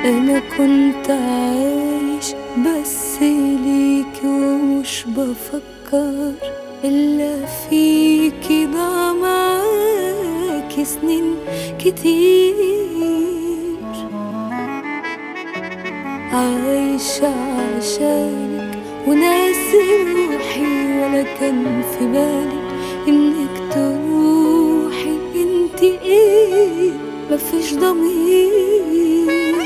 أنا كنت عايش بس ليكي ومش بفكر إلا فيكي، ضاع معاكي سنين كتير. عايشة عشانك وناسي روحي، ولا كان في بالي إنك تروحي. انتي ايه مفيش ضمير،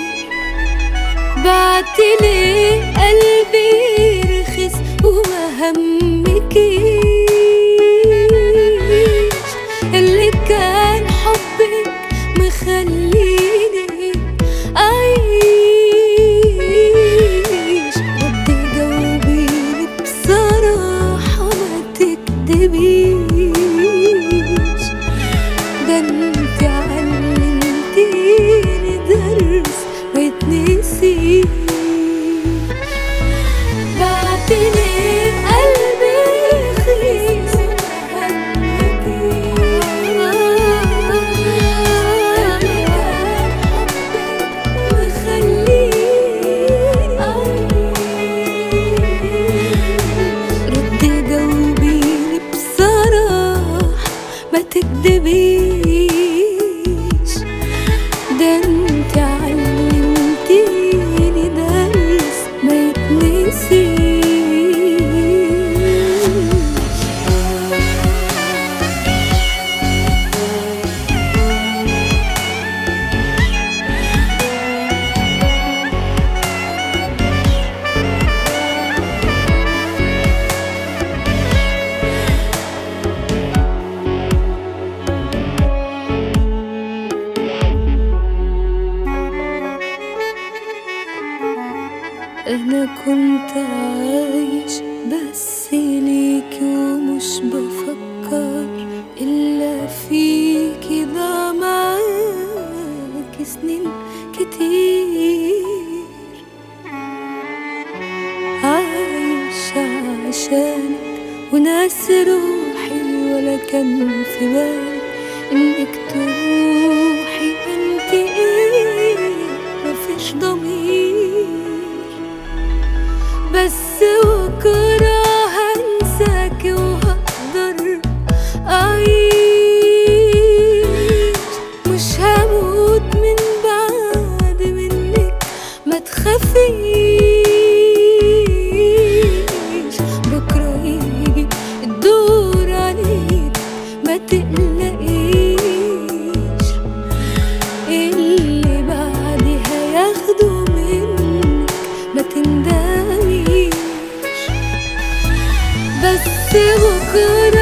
بعتلي قلبي رخص وما همكيش اللي كان حبك مخليني أعيش. ردي جاوبيني بصراحة ما تكدبيش، ده انتي علمتيني درس ما يتنسيش. بعتلي قلبي رخيص مخليني ردي جاوبيني بصراحة ما تكدبيش، ده انتي علمتيني درس ما يتنسيش. أنا كنت عايش بس ليكي ومش بفكر إلا فيكي، ضاع معاكي سنين كتير. عايشة عشانك وناسي روحي، ولا كان في بالي إنك تروحي. انتي ايه مفيش ضمير، بس بكرة هنساكي وهقدر أعيش. مش هموت من بعد منك ما تخافيش، بكرة يجي الدور عليك ما تقلقيش. اللي بعدي هياخده منك ما تندميش، بس بكرة